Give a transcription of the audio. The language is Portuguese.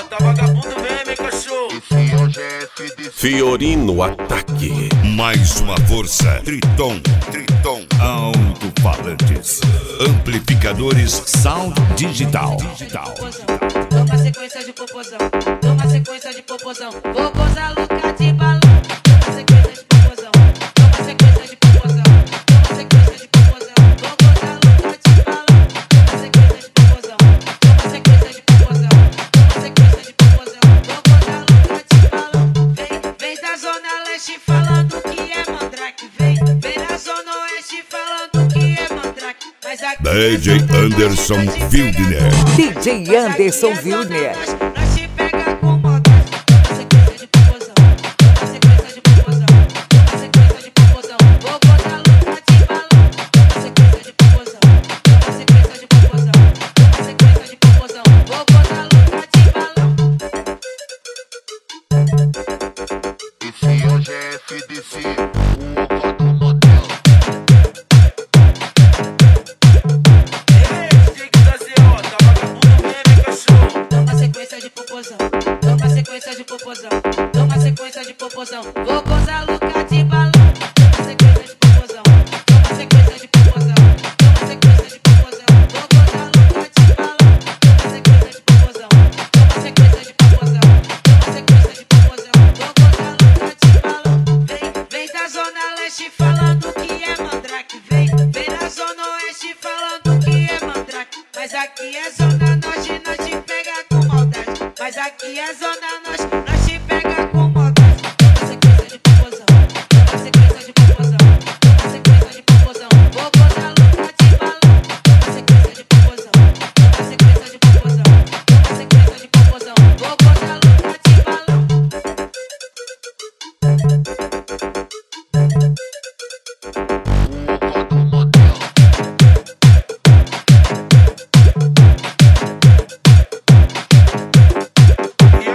tá vagabundo mesmo, hein, cachorro? Fiorino Ataque. Mais uma força. Triton. Alto-falantes. Amplificadores Sound Digital. Toma sequência de popozão. Toma sequência de popozão. Vou gozar louca de balão. Toma sequência de popozão. Toma sequência de popozão. Toma sequência de popozão. Vou gozar louca de balão. Toma sequência de popozão. Toma sequência de popozão. Toma sequência de popozão. Vou gozar louca de balão. Vem da zona leste falando que é mandrake. Vem da zona oeste falando que é mandrake. Mas aqui DJ Anderson Wildner. DJ Anderson Wildner. nós te pega com maldade. Toma sequência de popozão. Toma sequência de popozão. Toma sequência de popozão. Vou botar louca de balão. Toma sequência de popozão. Toma sequência de popozão. Toma sequência de popozão. Vou botar louca de balão. Esse hoje é FDC, o opa do motel. Toma sequência de popozão. Toma sequência de popozão. Toma sequência de popozão. Vou gozar louca de balão. Toma sequência de popozão. Toma sequência de popozão. Toma sequência de popozão. Vou gozar louca de balão. Toma sequência de popozão. Toma sequência de popozão. Toma sequência de popozão. Vou gozar louca de balão. Vem da zona leste falando que é mandrake. Vem da zona oeste falando que é mandrake. Mas aqui é zona norte, nós te pega com maldade. Mas aqui é zona